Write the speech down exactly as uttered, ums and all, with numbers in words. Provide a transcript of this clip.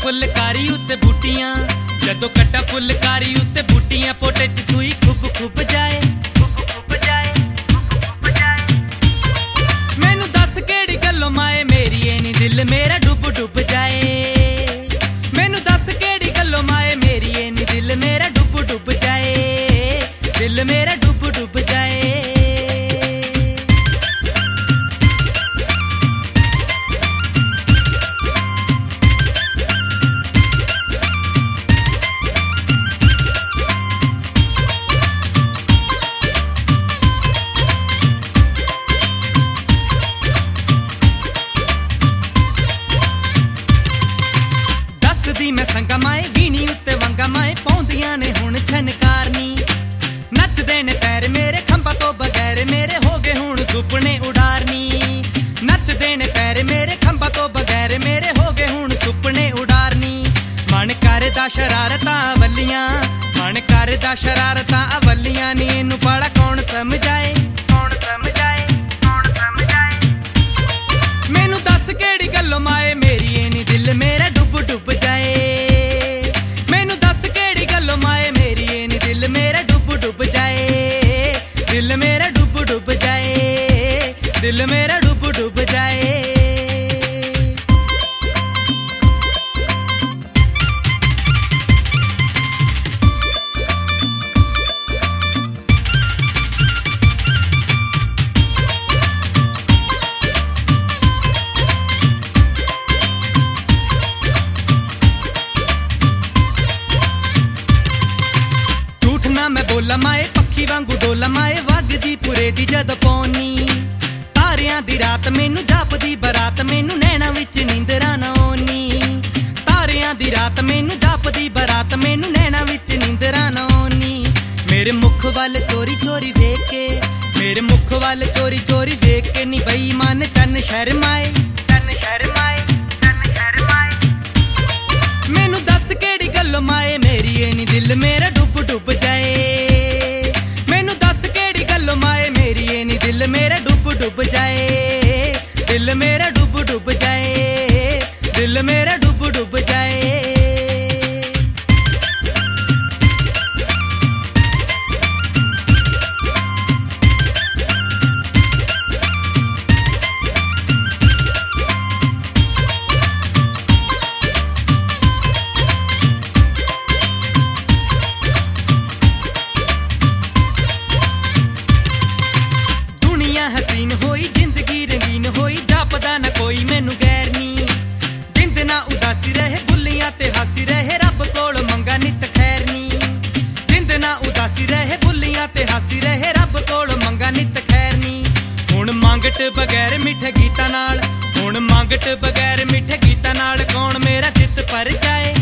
फुलकारी उत्ते बूटियां, जदों कट्टा फुलकारी उत्ते बूटियां, पोटे च सूई खुब खुब जाए, खुब जाए, खुब जाए। मैनू दस केड़ी गल्लों माए मेरी ए नी दिल मेरा डुब डुब जाए। मैनू दस केड़ी गल्लों माए मेरी ए नी दिल मेरा डुब डुब जाए, दिल मेरा डुब डुब जाए। दी मैं संगा माए वीणी उत्ते वंगा माए पौंदियां ने हुण छनकारनी, नचदे ने पैर मेरे खंभा तो बगैर मेरे हो गए हुण सुपने उडारनी। नचदे ने पैर मेरे खंभा तो बगैर मेरे हो गए हुण सुपने उडारनी। मन करदा शरारतां अवलियां, मन करदा शरारतां अवलियां नी इनू बड़ा कौन समझाए, कौन समझाए, कौन समझाए। मैनू दस केड़ी गल्लों माए मेरी ए नी दिल मेरा डुब डुब जाए। मैनू दस केड़ी गल्लों माए मेरी ए नी दिल मेरा डुब डुब जाए, दिल मेरा डुब डुब जाए, दिल मेरा डुब डुब जाए। मैं बोला माए पक्षी वांगू डोला माए वगदी पुरे दी जद पौनी। तारियां दी रात मैनू जापदी बरात मैनू नैना विच नींदरा ना आउनी। तारियां दी रात मैनू जापदी बरात मैनू नैना विच नींदरा ना आउनी। मेरे मुख वाल चोरी चोरी वेख के, मेरे मुख वाल चोरी चोरी वेख के नी बेईमान तन शर्माए, तन शर्माए, तन शर्माए। मैनू दस केड़ी गल्लों माए मेरी ए नी दिल मेरा डुब डुब जाए। मैनू दस केड़ी गल्लों माए मेरी ए नी दिल मेरा डुब डुब जाए, दिल मेरा डुब डुब जाए, दिल मेरा डुब डुब जाए। हसीन होई जिंदगी रंगीन होई जापदा ना कोई मैनू गैर नी। जिंद ना उदासी रहे बुलियां ते हासी रहे रब कोल मंगा नित खैर नी। जिंद ना उदासी रहे बुलियां ते हासी रहे रब कोल मंगा नित खैर नी। हुण मंगट बगैर मिठे गीतां नाल, हुण मंगट बगैर मिठे गीतां नाल कौन मेरा चित पर जाए,